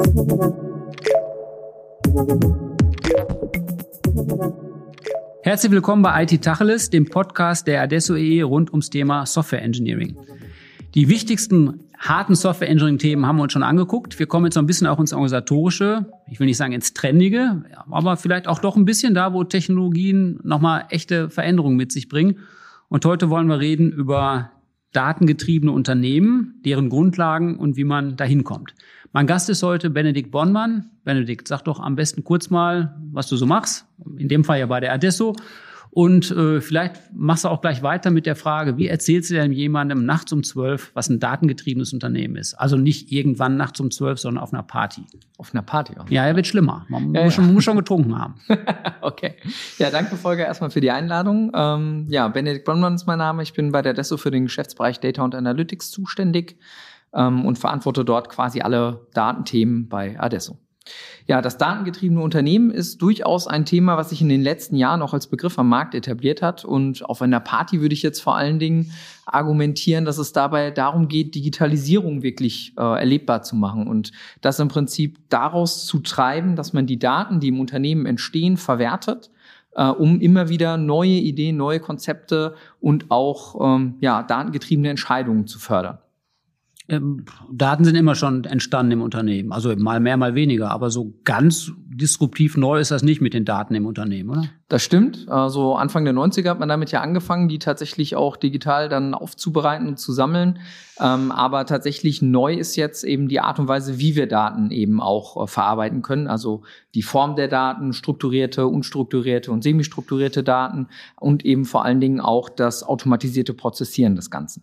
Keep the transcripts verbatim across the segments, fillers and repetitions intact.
Herzlich willkommen bei I T Tacheles, dem Podcast der Adesso E E rund ums Thema Software Engineering. Die wichtigsten harten Software Engineering Themen haben wir uns schon angeguckt. Wir kommen jetzt noch ein bisschen auch ins Organisatorische, ich will nicht sagen ins Trendige, aber vielleicht auch doch ein bisschen da, wo Technologien nochmal echte Veränderungen mit sich bringen. Und heute wollen wir reden über datengetriebene Unternehmen, deren Grundlagen und wie man da hinkommt. Mein Gast ist heute Benedikt Bonnmann. Benedikt, sag doch am besten kurz mal, was du so machst. In dem Fall ja bei der Adesso. Und äh, vielleicht machst du auch gleich weiter mit der Frage, wie erzählst du denn jemandem nachts um zwölf, was ein datengetriebenes Unternehmen ist? Also nicht irgendwann nachts um zwölf, sondern auf einer Party. Auf einer Party auch. Ja, er wird schlimmer. Man ja, muss, ja. Schon, muss schon getrunken haben. Okay. Ja, danke Volker erstmal für die Einladung. Ähm, ja, Benedikt Bonnmann ist mein Name. Ich bin bei der Adesso für den Geschäftsbereich Data und Analytics zuständig ähm, und verantworte dort quasi alle Datenthemen bei Adesso. Ja, das datengetriebene Unternehmen ist durchaus ein Thema, was sich in den letzten Jahren auch als Begriff am Markt etabliert hat. Und auf einer Party würde ich jetzt vor allen Dingen argumentieren, dass es dabei darum geht, Digitalisierung wirklich äh, erlebbar zu machen und das im Prinzip daraus zu treiben, dass man die Daten, die im Unternehmen entstehen, verwertet, äh, um immer wieder neue Ideen, neue Konzepte und auch ähm, ja, datengetriebene Entscheidungen zu fördern. Daten sind immer schon entstanden im Unternehmen, also mal mehr, mal weniger, aber so ganz disruptiv neu ist das nicht mit den Daten im Unternehmen, oder? Das stimmt. Also Anfang der neunziger hat man damit ja angefangen, die tatsächlich auch digital dann aufzubereiten und zu sammeln. Ähm, aber tatsächlich neu ist jetzt eben die Art und Weise, wie wir Daten eben auch äh, verarbeiten können. Also die Form der Daten, strukturierte, unstrukturierte und semi-strukturierte Daten und eben vor allen Dingen auch das automatisierte Prozessieren des Ganzen.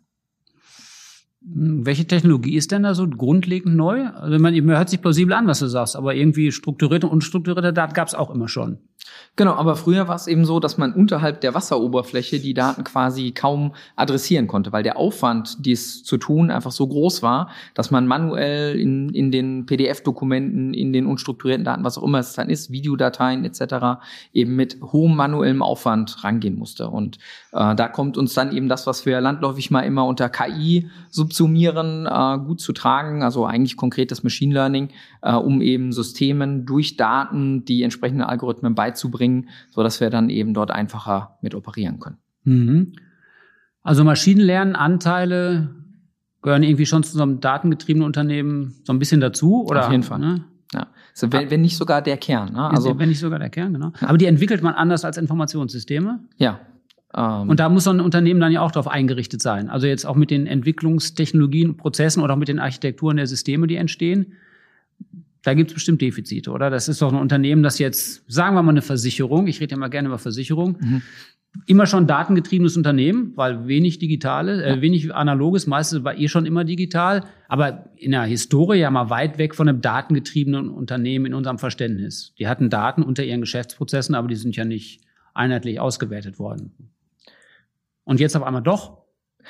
Welche Technologie ist denn da so grundlegend neu? Also man, man hört sich plausibel an, was du sagst, aber irgendwie strukturierte und unstrukturierte Daten gab es auch immer schon. Genau, aber früher war es eben so, dass man unterhalb der Wasseroberfläche die Daten quasi kaum adressieren konnte, weil der Aufwand, dies zu tun, einfach so groß war, dass man manuell in, in den P D F-Dokumenten, in den unstrukturierten Daten, was auch immer es dann ist, Videodateien et cetera, eben mit hohem manuellem Aufwand rangehen musste. Und äh, da kommt uns dann eben das, was wir landläufig mal immer unter K I subsumieren, äh, gut zu tragen, also eigentlich konkretes Machine Learning, äh, um eben Systemen durch Daten die entsprechenden Algorithmen beizubringen, so dass wir dann eben dort einfacher mit operieren können. Mhm. Also Maschinenlernanteile gehören irgendwie schon zu so einem datengetriebenen Unternehmen so ein bisschen dazu, oder? Auf jeden Fall. Ne? Ja. Also wenn, wenn nicht sogar der Kern. Ne? Also wenn nicht sogar der Kern, genau. Ja. Aber die entwickelt man anders als Informationssysteme. Ja. Ähm. Und da muss so ein Unternehmen dann ja auch darauf eingerichtet sein. Also jetzt auch mit den Entwicklungstechnologien, Prozessen oder auch mit den Architekturen der Systeme, die entstehen. Da gibt es bestimmt Defizite, oder? Das ist doch ein Unternehmen, das jetzt, sagen wir mal eine Versicherung, ich rede ja mal gerne über Versicherung, mhm. immer schon datengetriebenes Unternehmen, weil wenig digitale, äh, ja. wenig analoges, meistens war eh schon immer digital, aber in der Historie ja mal weit weg von einem datengetriebenen Unternehmen in unserem Verständnis. Die hatten Daten unter ihren Geschäftsprozessen, aber die sind ja nicht einheitlich ausgewertet worden. Und jetzt auf einmal doch?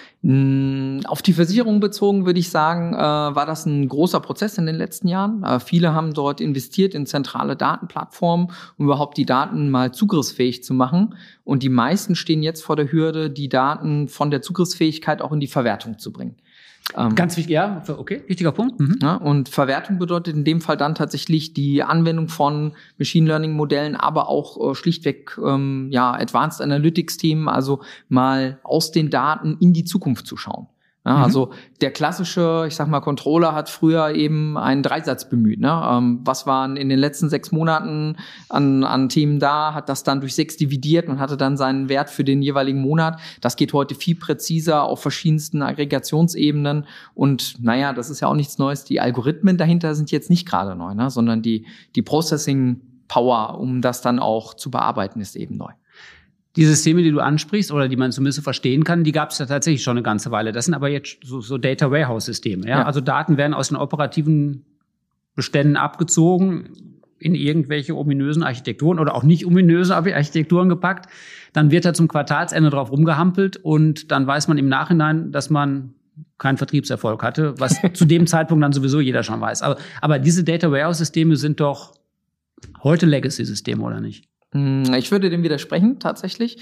Auf die Versicherung bezogen würde ich sagen, äh, war das ein großer Prozess in den letzten Jahren. Äh, viele haben dort investiert in zentrale Datenplattformen, um überhaupt die Daten mal zugriffsfähig zu machen. Und die meisten stehen jetzt vor der Hürde, die Daten von der Zugriffsfähigkeit auch in die Verwertung zu bringen. Ähm, Ganz wichtig, ja, okay, wichtiger Punkt. Mhm. Ja, und Verwertung bedeutet in dem Fall dann tatsächlich die Anwendung von Machine Learning Modellen, aber auch äh, schlichtweg ähm, ja Advanced Analytics Themen, also mal aus den Daten in die Zukunft zu schauen. Ja, mhm. Also der klassische, ich sag mal, Controller hat früher eben einen Dreisatz bemüht. Ne? Ähm, was waren in den letzten sechs Monaten an, an Themen da, hat das dann durch sechs dividiert und hatte dann seinen Wert für den jeweiligen Monat. Das geht heute viel präziser auf verschiedensten Aggregationsebenen. Und naja, das ist ja auch nichts Neues. Die Algorithmen dahinter sind jetzt nicht gerade neu, ne? Sondern die, die Processing Power, um das dann auch zu bearbeiten, ist eben neu. Die Systeme, die du ansprichst oder die man zumindest verstehen kann, die gab es ja tatsächlich schon eine ganze Weile. Das sind aber jetzt so, so Data Warehouse-Systeme. Ja? Ja. Also Daten werden aus den operativen Beständen abgezogen, in irgendwelche ominösen Architekturen oder auch nicht ominöse Architekturen gepackt. Dann wird da zum Quartalsende drauf rumgehampelt und dann weiß man im Nachhinein, dass man keinen Vertriebserfolg hatte, was zu dem Zeitpunkt dann sowieso jeder schon weiß. Aber, aber diese Data Warehouse-Systeme sind doch heute Legacy-Systeme, oder nicht? Ich würde dem widersprechen, tatsächlich.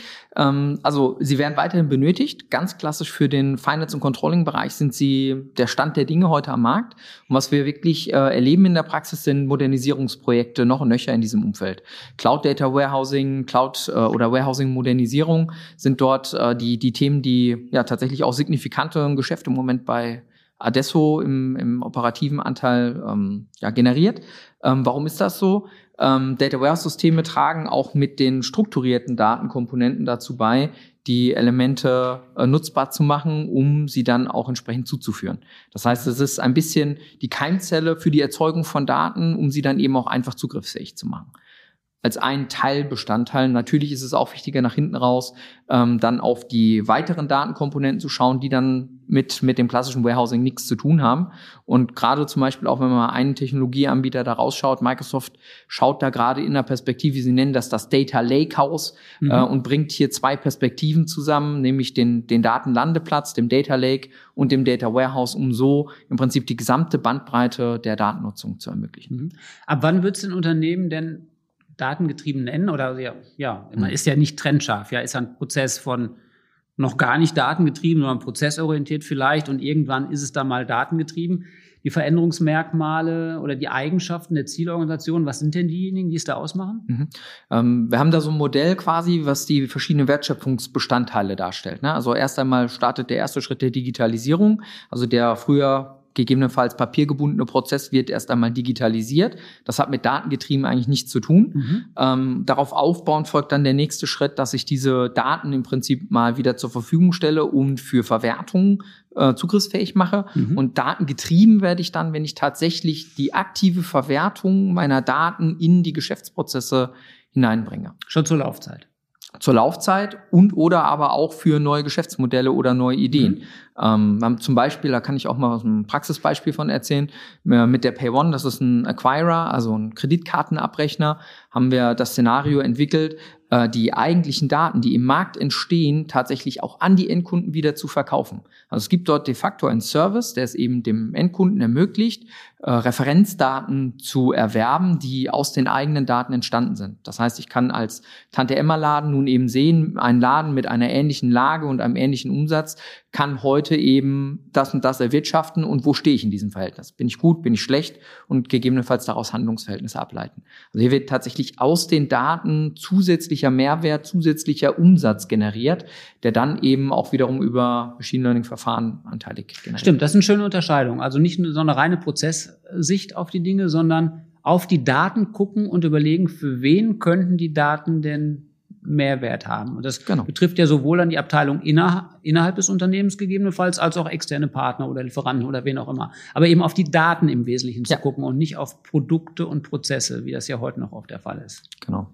Also sie werden weiterhin benötigt. Ganz klassisch für den Finance- und Controlling-Bereich sind sie der Stand der Dinge heute am Markt. Und was wir wirklich erleben in der Praxis sind Modernisierungsprojekte noch und nöcher in diesem Umfeld. Cloud Data Warehousing, Cloud- oder Warehousing-Modernisierung sind dort die, die Themen, die ja tatsächlich auch signifikante Geschäfte im Moment bei Adesso im, im operativen Anteil ähm, ja, generiert. Ähm, warum ist das so? Ähm, Data Warehouse-Systeme tragen auch mit den strukturierten Datenkomponenten dazu bei, die Elemente äh, nutzbar zu machen, um sie dann auch entsprechend zuzuführen. Das heißt, es ist ein bisschen die Keimzelle für die Erzeugung von Daten, um sie dann eben auch einfach zugriffsfähig zu machen. Als ein Teilbestandteil. Natürlich ist es auch wichtiger, nach hinten raus ähm, dann auf die weiteren Datenkomponenten zu schauen, die dann mit mit dem klassischen Warehousing nichts zu tun haben. Und gerade zum Beispiel auch, wenn man mal einen Technologieanbieter da rausschaut, Microsoft schaut da gerade in der Perspektive, sie nennen das das Data Lakehouse, mhm. äh, und bringt hier zwei Perspektiven zusammen, nämlich den den Datenlandeplatz, dem Data Lake und dem Data Warehouse, um so im Prinzip die gesamte Bandbreite der Datennutzung zu ermöglichen. Mhm. Ab wann wird es ein Unternehmen denn datengetrieben nennen? Oder ja, ja, man ist ja nicht trennscharf, ja, ist ein Prozess von noch gar nicht datengetrieben, sondern prozessorientiert vielleicht, und irgendwann ist es dann mal datengetrieben. Die Veränderungsmerkmale oder die Eigenschaften der Zielorganisation, was sind denn diejenigen, die es da ausmachen? Mhm. Ähm, wir haben da so ein Modell quasi, was die verschiedenen Wertschöpfungsbestandteile darstellt, ne? Also erst einmal startet der erste Schritt der Digitalisierung, also der früher gegebenenfalls papiergebundene Prozess wird erst einmal digitalisiert. Das hat mit datengetrieben eigentlich nichts zu tun. Mhm. Ähm, darauf aufbauend folgt dann der nächste Schritt, dass ich diese Daten im Prinzip mal wieder zur Verfügung stelle und für Verwertung äh, zugriffsfähig mache. Mhm. Und datengetrieben werde ich dann, wenn ich tatsächlich die aktive Verwertung meiner Daten in die Geschäftsprozesse hineinbringe. Schon zur Laufzeit. Zur Laufzeit und oder aber auch für neue Geschäftsmodelle oder neue Ideen. Mhm. Ähm, wir haben zum Beispiel, da kann ich auch mal ein Praxisbeispiel von erzählen, mit der PayOne, das ist ein Acquirer, also ein Kreditkartenabrechner, haben wir das Szenario entwickelt, äh, die eigentlichen Daten, die im Markt entstehen, tatsächlich auch an die Endkunden wieder zu verkaufen. Also es gibt dort de facto einen Service, der es eben dem Endkunden ermöglicht, äh, Referenzdaten zu erwerben, die aus den eigenen Daten entstanden sind. Das heißt, ich kann als Tante-Emma-Laden nun eben sehen, ein Laden mit einer ähnlichen Lage und einem ähnlichen Umsatz kann heute eben das und das erwirtschaften und wo stehe ich in diesem Verhältnis? Bin ich gut, bin ich schlecht? Und gegebenenfalls daraus Handlungsverhältnisse ableiten. Also hier wird tatsächlich aus den Daten zusätzlicher Mehrwert, zusätzlicher Umsatz generiert, der dann eben auch wiederum über Machine Learning-Verfahren anteilig generiert. Stimmt, das ist eine schöne Unterscheidung. Also nicht nur so eine reine Prozesssicht auf die Dinge, sondern auf die Daten gucken und überlegen, für wen könnten die Daten denn Mehrwert haben. Und das genau. betrifft ja sowohl an die Abteilung inner, innerhalb des Unternehmens gegebenenfalls, als auch externe Partner oder Lieferanten oder wen auch immer. Aber eben auf die Daten im Wesentlichen ja. zu gucken und nicht auf Produkte und Prozesse, wie das ja heute noch oft der Fall ist. Genau.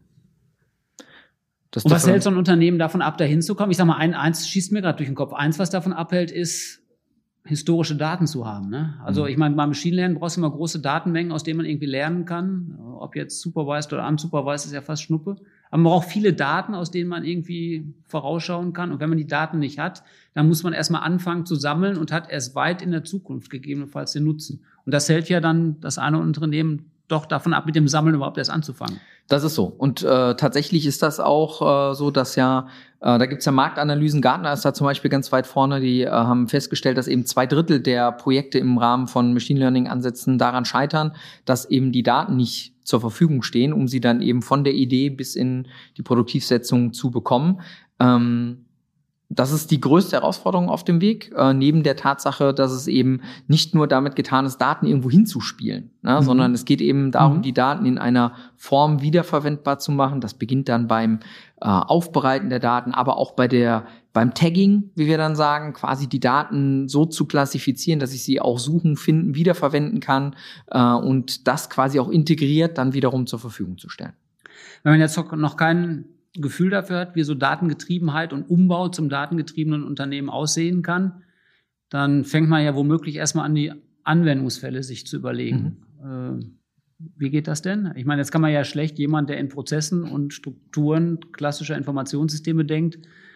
Das und was hält so ein Unternehmen davon ab, da hinzukommen? Ich sag mal, ein, eins schießt mir gerade durch den Kopf. Eins, was davon abhält, ist, historische Daten zu haben. Ne? Also mhm. ich meine, beim Machine Learning brauchst du immer große Datenmengen, aus denen man irgendwie lernen kann. Ob jetzt supervised oder unsupervised, ist ja fast Schnuppe. Aber man braucht viele Daten, aus denen man irgendwie vorausschauen kann. Und wenn man die Daten nicht hat, dann muss man erstmal anfangen zu sammeln und hat erst weit in der Zukunft gegebenenfalls den Nutzen. Und das hält ja dann das eine Unternehmen doch davon ab, mit dem Sammeln überhaupt erst anzufangen. Das ist so. Und äh, tatsächlich ist das auch äh, so, dass ja, äh, da gibt's ja Marktanalysen, Gartner ist da zum Beispiel ganz weit vorne, die äh, haben festgestellt, dass eben zwei Drittel der Projekte im Rahmen von Machine Learning-Ansätzen daran scheitern, dass eben die Daten nicht zur Verfügung stehen, um sie dann eben von der Idee bis in die Produktivsetzung zu bekommen. Ähm, Das ist die größte Herausforderung auf dem Weg, äh, neben der Tatsache, dass es eben nicht nur damit getan ist, Daten irgendwo hinzuspielen, ne, mhm. sondern es geht eben darum, mhm. die Daten in einer Form wiederverwendbar zu machen. Das beginnt dann beim äh, Aufbereiten der Daten, aber auch bei der beim Tagging, wie wir dann sagen, quasi die Daten so zu klassifizieren, dass ich sie auch suchen, finden, wiederverwenden kann äh, und das quasi auch integriert dann wiederum zur Verfügung zu stellen. Wenn man jetzt noch keinen Gefühl dafür hat, wie so Datengetriebenheit und Umbau zum datengetriebenen Unternehmen aussehen kann, dann fängt man ja womöglich erstmal an, die Anwendungsfälle sich zu überlegen. Mhm. Äh, wie geht das denn? Ich meine, jetzt kann man ja schlecht jemand, der in Prozessen und Strukturen klassischer Informationssysteme denkt,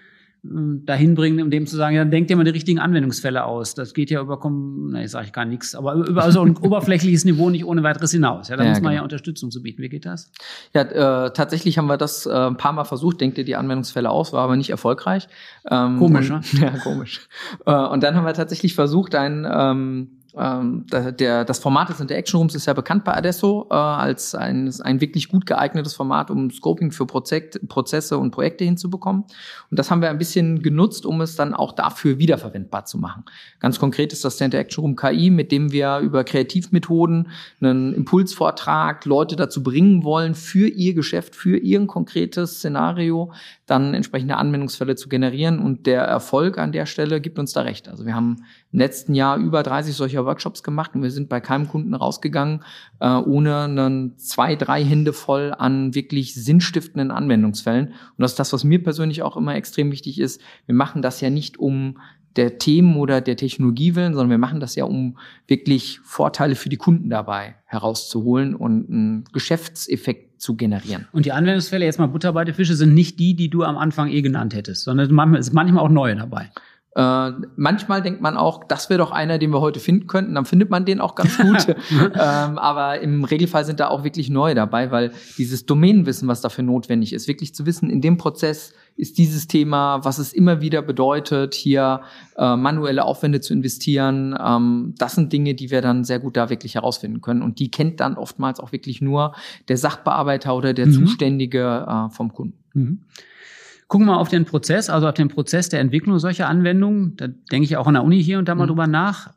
dahin bringen, um dem zu sagen, ja, dann denkt ihr mal die richtigen Anwendungsfälle aus. Das geht ja über, ne, sage ich gar nichts, aber über also ein oberflächliches Niveau nicht ohne weiteres hinaus. Ja, da ja, muss man genau. ja Unterstützung zu bieten. Wie geht das? Ja, äh, tatsächlich haben wir das äh, ein paar Mal versucht, denkt ihr die Anwendungsfälle aus, war aber nicht erfolgreich. Ähm, komisch, und, ne? Ja, komisch. Äh, und dann haben wir tatsächlich versucht, ein ähm, Ähm, der, der, das Format des Interaction Rooms ist ja bekannt bei Adesso äh, als ein, ein wirklich gut geeignetes Format, um Scoping für Prozek- Prozesse und Projekte hinzubekommen. Und das haben wir ein bisschen genutzt, um es dann auch dafür wiederverwendbar zu machen. Ganz konkret ist das der Interaction Room K I, mit dem wir über Kreativmethoden einen Impulsvortrag Leute dazu bringen wollen, für ihr Geschäft, für ihr konkretes Szenario dann entsprechende Anwendungsfälle zu generieren. Und der Erfolg an der Stelle gibt uns da recht. Also wir haben im letzten Jahr über dreißig solcher Workshops gemacht und wir sind bei keinem Kunden rausgegangen, äh, ohne einen zwei, drei Hände voll an wirklich sinnstiftenden Anwendungsfällen. Und das ist das, was mir persönlich auch immer extrem wichtig ist. Wir machen das ja nicht um der Themen oder der Technologie willen, sondern wir machen das ja, um wirklich Vorteile für die Kunden dabei herauszuholen und einen Geschäftseffekt zu generieren. Und die Anwendungsfälle, jetzt mal Butter bei den Fische, sind nicht die, die du am Anfang eh genannt hättest, sondern manchmal ist manchmal auch neue dabei. Äh, manchmal denkt man auch, das wäre doch einer, den wir heute finden könnten. Dann findet man den auch ganz gut. ähm, aber im Regelfall sind da auch wirklich neue dabei, weil dieses Domänenwissen, was dafür notwendig ist, wirklich zu wissen, in dem Prozess ist dieses Thema, was es immer wieder bedeutet, hier äh, manuelle Aufwände zu investieren. Ähm, das sind Dinge, die wir dann sehr gut da wirklich herausfinden können. Und die kennt dann oftmals auch wirklich nur der Sachbearbeiter oder der mhm. Zuständige äh, vom Kunden. Mhm. Gucken wir mal auf den Prozess, also auf den Prozess der Entwicklung solcher Anwendungen. Da denke ich auch an der Uni hier und da mal mhm. drüber nach.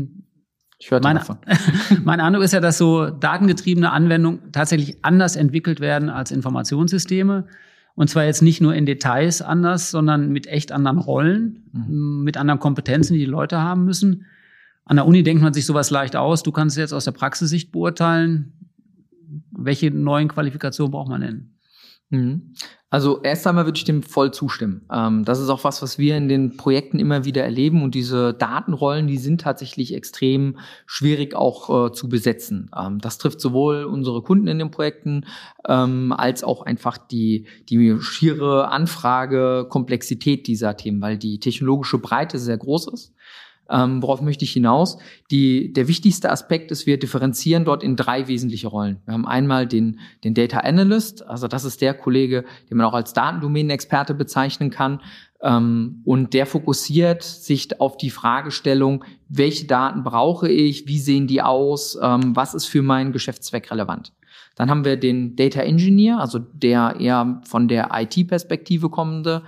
Ich höre meine, davon. Mein Eindruck ist ja, dass so datengetriebene Anwendungen tatsächlich anders entwickelt werden als Informationssysteme. Und zwar jetzt nicht nur in Details anders, sondern mit echt anderen Rollen, mhm. mit anderen Kompetenzen, die die Leute haben müssen. An der Uni denkt man sich sowas leicht aus. Du kannst jetzt aus der Praxissicht beurteilen. Welche neuen Qualifikationen braucht man denn? Mhm. Also erst einmal würde ich dem voll zustimmen. Ähm, das ist auch was, was wir in den Projekten immer wieder erleben. Und diese Datenrollen, die sind tatsächlich extrem schwierig auch äh, zu besetzen. Ähm, das trifft sowohl unsere Kunden in den Projekten ähm, als auch einfach die, die schiere Anfrage, Komplexität dieser Themen, weil die technologische Breite sehr groß ist. Ähm, worauf möchte ich hinaus? Die, der wichtigste Aspekt ist, wir differenzieren dort in drei wesentliche Rollen. Wir haben einmal den, den Data Analyst, also das ist der Kollege, den man auch als Datendomänenexperte bezeichnen kann. Ähm, und der fokussiert sich auf die Fragestellung, welche Daten brauche ich, wie sehen die aus, ähm, was ist für meinen Geschäftszweck relevant. Dann haben wir den Data Engineer, also der eher von der I T-Perspektive kommende,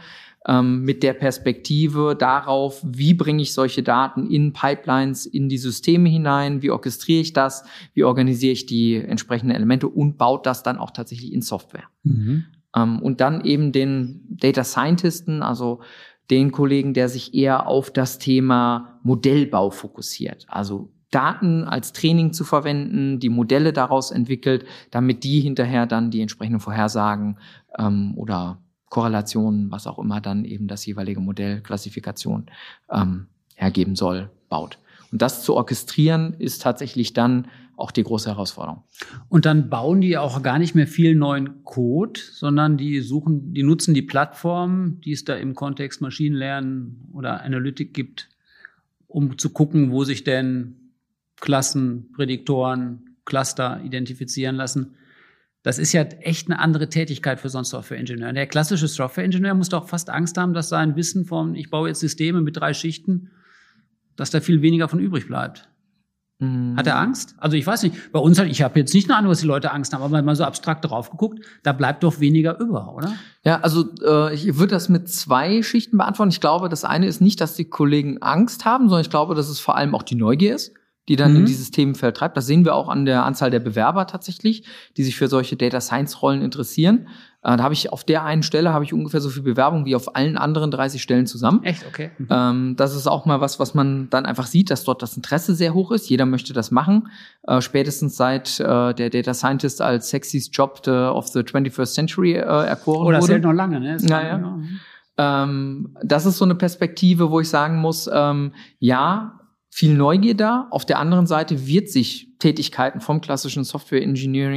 mit der Perspektive darauf, wie bringe ich solche Daten in Pipelines, in die Systeme hinein, wie orchestriere ich das, wie organisiere ich die entsprechenden Elemente und baut das dann auch tatsächlich in Software. Mhm. Und dann eben den Data Scientisten, also den Kollegen, der sich eher auf das Thema Modellbau fokussiert, also Daten als Training zu verwenden, die Modelle daraus entwickelt, damit die hinterher dann die entsprechenden Vorhersagen ähm, oder Korrelationen, was auch immer dann eben das jeweilige Modell, Klassifikation ähm, hergeben soll, baut. Und das zu orchestrieren ist tatsächlich dann auch die große Herausforderung. Und dann bauen die auch gar nicht mehr viel neuen Code, sondern die suchen, die nutzen die Plattform, die es da im Kontext Maschinenlernen oder Analytik gibt, um zu gucken, wo sich denn Klassen, Prädiktoren, Cluster identifizieren lassen. Das ist ja echt eine andere Tätigkeit für so einen Software-Ingenieur. Der klassische Software-Ingenieur muss doch fast Angst haben, dass sein Wissen von, ich baue jetzt Systeme mit drei Schichten, dass da viel weniger von übrig bleibt. Mhm. Hat er Angst? Also ich weiß nicht, bei uns, ich habe jetzt nicht nur an, was die Leute Angst haben, aber mal so abstrakt drauf geguckt, da bleibt doch weniger über, oder? Ja, also äh, ich würde das mit zwei Schichten beantworten. Ich glaube, das eine ist nicht, dass die Kollegen Angst haben, sondern ich glaube, dass es vor allem auch die Neugier ist, die dann mhm. in dieses Themenfeld treibt. Das sehen wir auch an der Anzahl der Bewerber tatsächlich, die sich für solche Data Science Rollen interessieren. Äh, da habe ich auf der einen Stelle habe ich ungefähr so viel Bewerbung wie auf allen anderen dreißig Stellen zusammen. Echt? Okay. Mhm. Ähm, das ist auch mal was, was man dann einfach sieht, dass dort das Interesse sehr hoch ist. Jeder möchte das machen. Äh, spätestens seit äh, der Data Scientist als sexiest Job of the twenty-first century äh, erkoren wurde. Oh, das hält noch lange, ne? Das naja. Genau. Ähm, das ist so eine Perspektive, wo ich sagen muss, ähm, ja, viel Neugier da. Auf der anderen Seite wird sich Tätigkeiten vom klassischen Software Engineering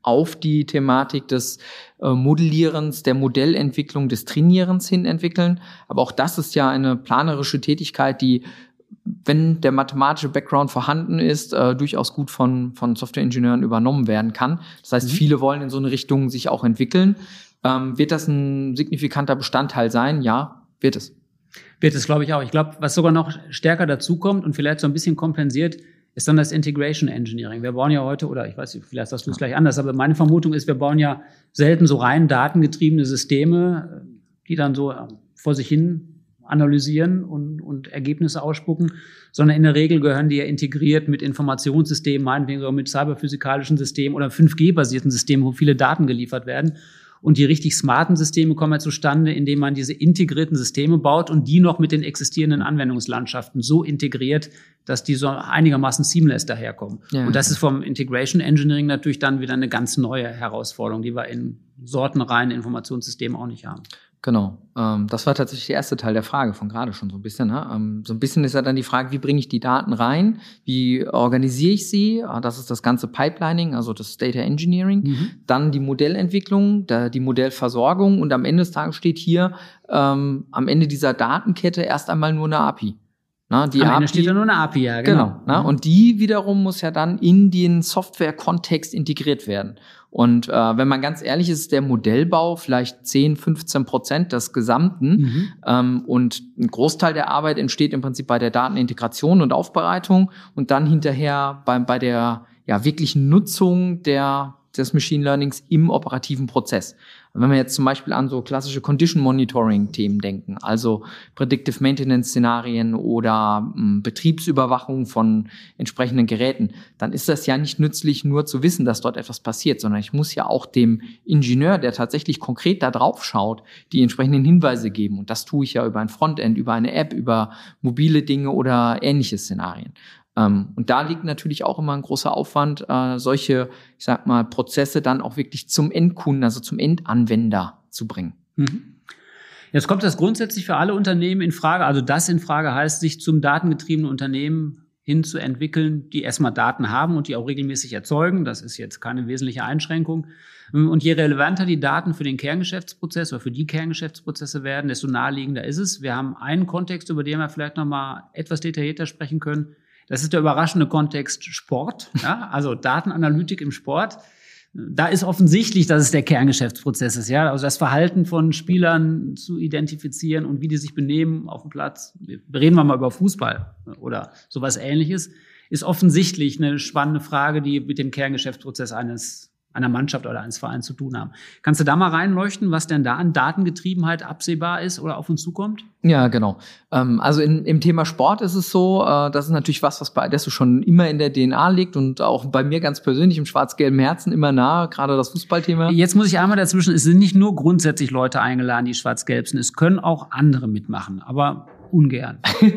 auf die Thematik des äh, Modellierens, der Modellentwicklung, des Trainierens hin entwickeln. Aber auch das ist ja eine planerische Tätigkeit, die, wenn der mathematische Background vorhanden ist, äh, durchaus gut von, von Softwareingenieuren übernommen werden kann. Das heißt, mhm. viele wollen in so eine Richtung sich auch entwickeln. Ähm, wird das ein signifikanter Bestandteil sein? Ja, wird es. Wird es, glaube ich, auch. Ich glaube, was sogar noch stärker dazukommt und vielleicht so ein bisschen kompensiert, ist dann das Integration Engineering. Wir bauen ja heute, oder ich weiß nicht, vielleicht sagst du es gleich anders, aber meine Vermutung ist, wir bauen ja selten so rein datengetriebene Systeme, die dann so vor sich hin analysieren und, und Ergebnisse ausspucken, sondern in der Regel gehören die ja integriert mit Informationssystemen, meinetwegen sogar mit cyberphysikalischen Systemen oder fünf G-basierten Systemen, wo viele Daten geliefert werden. Und die richtig smarten Systeme kommen ja zustande, indem man diese integrierten Systeme baut und die noch mit den existierenden Anwendungslandschaften so integriert, dass die so einigermaßen seamless daherkommen. Ja. Und das ist vom Integration Engineering natürlich dann wieder eine ganz neue Herausforderung, die wir in sortenreinen Informationssystemen auch nicht haben. Genau. Ähm, das war tatsächlich der erste Teil der Frage von gerade schon so ein bisschen. Ne? Ähm, so ein bisschen ist ja dann die Frage, wie bringe ich die Daten rein? Wie organisiere ich sie? Das ist das ganze Pipelining, also das Data Engineering. Mhm. Dann die Modellentwicklung, da die Modellversorgung. Und am Ende des Tages steht hier ähm, am Ende dieser Datenkette erst einmal nur eine A P I. Na, die Am A P I, Ende steht ja nur eine A P I, ja, genau. Genau. Na, und die wiederum muss ja dann in den Software-Kontext integriert werden. Und äh, wenn man ganz ehrlich ist, ist der Modellbau vielleicht zehn, fünfzehn Prozent des Gesamten. Mhm. Ähm, und ein Großteil der Arbeit entsteht im Prinzip bei der Datenintegration und Aufbereitung und dann hinterher bei, bei der ja, wirklichen Nutzung der des Machine Learnings im operativen Prozess. Wenn wir jetzt zum Beispiel an so klassische Condition Monitoring Themen denken, also Predictive Maintenance Szenarien oder m, Betriebsüberwachung von entsprechenden Geräten, dann ist das ja nicht nützlich, nur zu wissen, dass dort etwas passiert, sondern ich muss ja auch dem Ingenieur, der tatsächlich konkret da drauf schaut, die entsprechenden Hinweise geben. Und das tue ich ja über ein Frontend, über eine App, über mobile Dinge oder ähnliche Szenarien. Um, und da liegt natürlich auch immer ein großer Aufwand, äh, solche, ich sag mal, Prozesse dann auch wirklich zum Endkunden, also zum Endanwender zu bringen. Mhm. Jetzt kommt das grundsätzlich für alle Unternehmen in Frage, also das in Frage heißt, sich zum datengetriebenen Unternehmen hinzuentwickeln, die erstmal Daten haben und die auch regelmäßig erzeugen. Das ist jetzt keine wesentliche Einschränkung. Und je relevanter die Daten für den Kerngeschäftsprozess oder für die Kerngeschäftsprozesse werden, desto naheliegender ist es. Wir haben einen Kontext, über den wir vielleicht noch mal etwas detaillierter sprechen können. Das ist der überraschende Kontext Sport, ja, also Datenanalytik im Sport. Da ist offensichtlich, dass es der Kerngeschäftsprozess ist, ja, also das Verhalten von Spielern zu identifizieren und wie die sich benehmen auf dem Platz. Reden wir mal über Fußball oder sowas Ähnliches, ist offensichtlich eine spannende Frage, die mit dem Kerngeschäftsprozess eines einer Mannschaft oder eines Vereins zu tun haben. Kannst du da mal reinleuchten, was denn da an Datengetriebenheit absehbar ist oder auf uns zukommt? Ja, genau. Ähm, also in, im Thema Sport ist es so, äh, das ist natürlich was, was bei Adesso schon immer in der D N A liegt und auch bei mir ganz persönlich im schwarz-gelben Herzen immer nah, gerade das Fußballthema. Jetzt muss ich einmal dazwischen, es sind nicht nur grundsätzlich Leute eingeladen, die schwarz-gelb sind, es können auch andere mitmachen, aber ungern.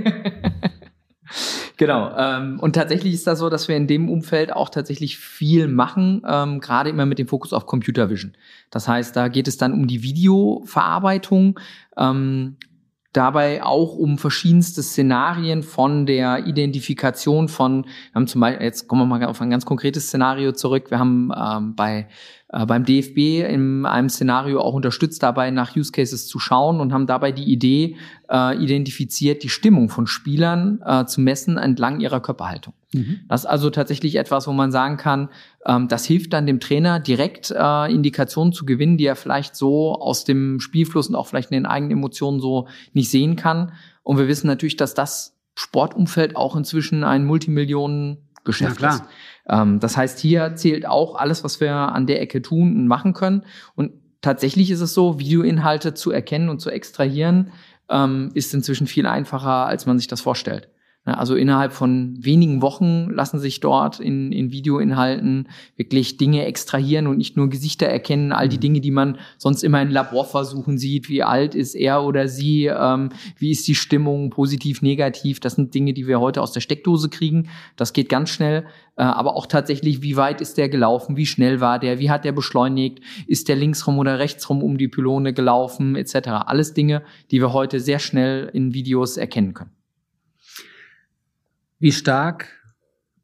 Genau. Ähm, und tatsächlich ist das so, dass wir in dem Umfeld auch tatsächlich viel machen, ähm, gerade immer mit dem Fokus auf Computer Vision. Das heißt, da geht es dann um die Videoverarbeitung, ähm, dabei auch um verschiedenste Szenarien von der Identifikation von, wir haben zum Beispiel, jetzt kommen wir mal auf ein ganz konkretes Szenario zurück, wir haben ähm, bei äh, beim D F B in einem Szenario auch unterstützt dabei, nach Use Cases zu schauen und haben dabei die Idee äh, identifiziert, die Stimmung von Spielern äh, zu messen entlang ihrer Körperhaltung. Mhm. Das ist also tatsächlich etwas, wo man sagen kann, ähm, das hilft dann dem Trainer direkt äh, Indikationen zu gewinnen, die er vielleicht so aus dem Spielfluss und auch vielleicht in den eigenen Emotionen so nicht sehen kann. Und wir wissen natürlich, dass das Sportumfeld auch inzwischen ein Multimillionen-Geschäft ist. Ähm, das heißt, hier zählt auch alles, was wir an der Ecke tun und machen können. Und tatsächlich ist es so, Videoinhalte zu erkennen und zu extrahieren, ähm, ist inzwischen viel einfacher, als man sich das vorstellt. Also innerhalb von wenigen Wochen lassen sich dort in, in Videoinhalten wirklich Dinge extrahieren und nicht nur Gesichter erkennen, all die Dinge, die man sonst immer in Laborversuchen sieht. Wie alt ist er oder sie? Ähm, wie ist die Stimmung? Positiv, negativ? Das sind Dinge, die wir heute aus der Steckdose kriegen. Das geht ganz schnell. Äh, aber auch tatsächlich, wie weit ist der gelaufen? Wie schnell war der? Wie hat der beschleunigt? Ist der linksrum oder rechtsrum um die Pylone gelaufen? Etc. Alles Dinge, die wir heute sehr schnell in Videos erkennen können. Wie stark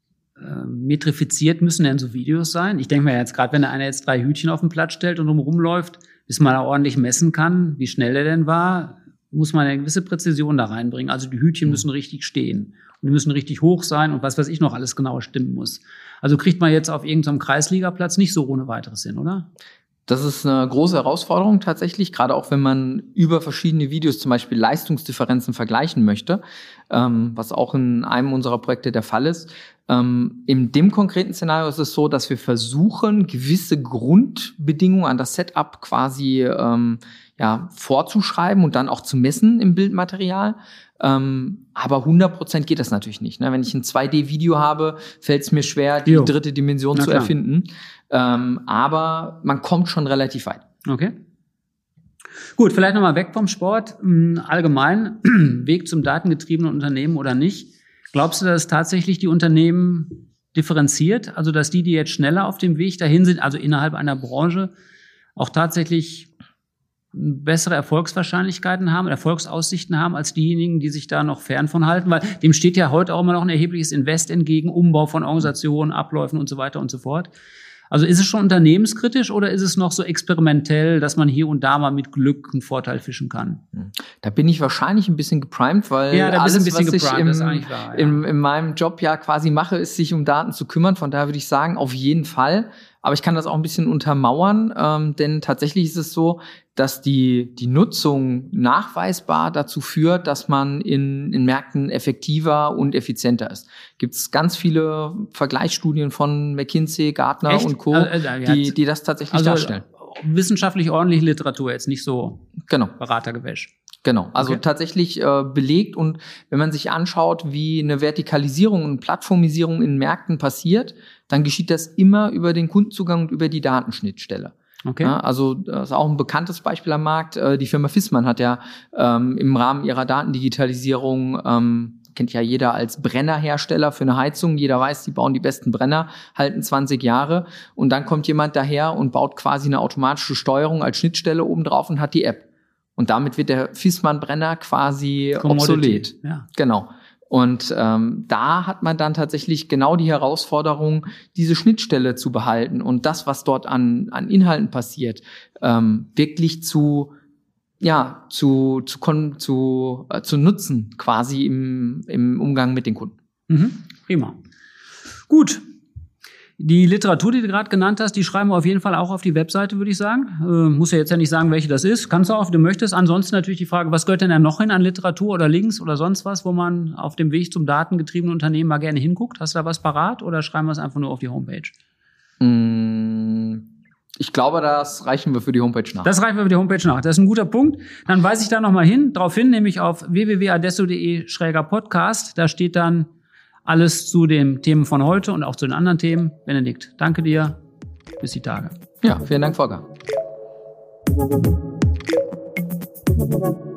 äh, metrifiziert müssen denn so Videos sein? Ich denke mir jetzt gerade, wenn da einer jetzt drei Hütchen auf den Platz stellt und rumläuft, bis man da ordentlich messen kann, wie schnell er denn war, muss man eine gewisse Präzision da reinbringen. Also die Hütchen müssen richtig stehen und die müssen richtig hoch sein und was weiß ich noch alles genau stimmen muss. Also kriegt man jetzt auf irgendeinem Kreisligaplatz nicht so ohne weiteres hin, oder? Das ist eine große Herausforderung tatsächlich, gerade auch wenn man über verschiedene Videos zum Beispiel Leistungsdifferenzen vergleichen möchte, ähm, was auch in einem unserer Projekte der Fall ist. Ähm, in dem konkreten Szenario ist es so, dass wir versuchen, gewisse Grundbedingungen an das Setup quasi ähm, ja, vorzuschreiben und dann auch zu messen im Bildmaterial. Ähm, aber hundert Prozent geht das natürlich nicht. Ne? Wenn ich ein zwei D Video habe, fällt es mir schwer, die jo. dritte Dimension Na, zu klar. erfinden. Ähm, aber man kommt schon relativ weit. Okay. Gut, vielleicht nochmal weg vom Sport. Allgemein, Weg zum datengetriebenen Unternehmen oder nicht. Glaubst du, dass tatsächlich die Unternehmen differenziert? Also, dass die, die jetzt schneller auf dem Weg dahin sind, also innerhalb einer Branche, auch tatsächlich bessere Erfolgswahrscheinlichkeiten haben, Erfolgsaussichten haben, als diejenigen, die sich da noch fern von halten? Weil dem steht ja heute auch immer noch ein erhebliches Invest entgegen, Umbau von Organisationen, Abläufen und so weiter und so fort. Also ist es schon unternehmenskritisch oder ist es noch so experimentell, dass man hier und da mal mit Glück einen Vorteil fischen kann? Da bin ich wahrscheinlich ein bisschen geprimed, weil ja, da alles, ein bisschen was ich geprimed, im, wahr, ja. im, in meinem Job ja quasi mache, ist, sich um Daten zu kümmern. Von daher würde ich sagen, auf jeden Fall. Aber ich kann das auch ein bisschen untermauern, ähm, denn tatsächlich ist es so, dass die die Nutzung nachweisbar dazu führt, dass man in, in Märkten effektiver und effizienter ist. Gibt es ganz viele Vergleichsstudien von McKinsey, Gartner Echt? und Co., also, äh, die, die das tatsächlich also, darstellen. Wissenschaftlich ordentliche Literatur, jetzt nicht so genau. Beratergewäsch. Genau, also okay. tatsächlich äh, belegt. Und wenn man sich anschaut, wie eine Vertikalisierung und Plattformisierung in Märkten passiert, dann geschieht das immer über den Kundenzugang und über die Datenschnittstelle. Okay. Ja, also das ist auch ein bekanntes Beispiel am Markt. Äh, die Firma Viessmann hat ja ähm, im Rahmen ihrer Datendigitalisierung, ähm, kennt ja jeder als Brennerhersteller für eine Heizung. Jeder weiß, die bauen die besten Brenner, halten zwanzig Jahre. Und dann kommt jemand daher und baut quasi eine automatische Steuerung als Schnittstelle obendrauf und hat die App. Und damit wird der Viessmann-Brenner quasi Commodity. obsolet. Ja. Genau. Und ähm, da hat man dann tatsächlich genau die Herausforderung, diese Schnittstelle zu behalten und das, was dort an an Inhalten passiert, ähm, wirklich zu ja zu zu kon- zu äh, zu nutzen, quasi im im Umgang mit den Kunden. Mhm. Prima. Gut. Die Literatur, die du gerade genannt hast, die schreiben wir auf jeden Fall auch auf die Webseite, würde ich sagen. Äh, muss ja jetzt ja nicht sagen, welche das ist. Kannst du auch, wenn du möchtest. Ansonsten natürlich die Frage, was gehört denn da noch hin an Literatur oder Links oder sonst was, wo man auf dem Weg zum datengetriebenen Unternehmen mal gerne hinguckt? Hast du da was parat oder schreiben wir es einfach nur auf die Homepage? Ich glaube, das reichen wir für die Homepage nach. Das reichen wir für die Homepage nach. Das ist ein guter Punkt. Dann weise ich da nochmal hin, drauf hin, nämlich auf w w w punkt adesso punkt de schräger Podcast. Da steht dann alles zu den Themen von heute und auch zu den anderen Themen. Benedikt, danke dir. Bis die Tage. Ja, vielen Dank, Volker.